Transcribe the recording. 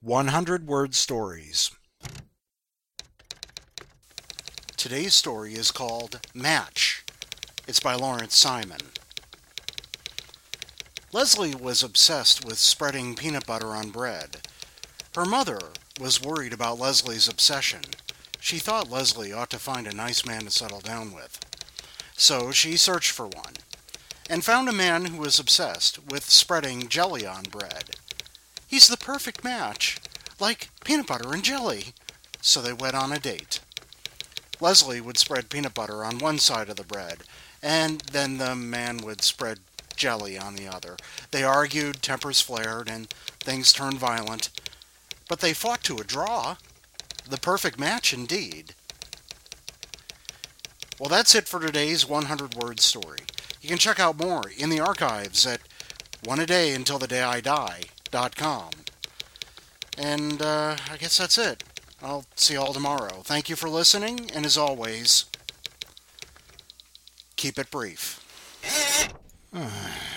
100-word stories. Today's story is called Match. It's by Lawrence Simon. Leslie was obsessed with spreading peanut butter on bread. Her mother was worried about Leslie's obsession. She thought Leslie ought to find a nice man to settle down with. So she searched for one, and found a man who was obsessed with spreading jelly on bread. "He's the perfect match, like peanut butter and jelly." So they went on a date. Leslie would spread peanut butter on one side of the bread, and then the man would spread jelly on the other. They argued, tempers flared, and things turned violent. But they fought to a draw. The perfect match indeed. Well, that's it for today's 100-word story. You can check out more in the archives at oneadayuntilthedayidie.com. And I guess that's it. I'll see you all tomorrow. Thank you for listening, and as always, keep it brief.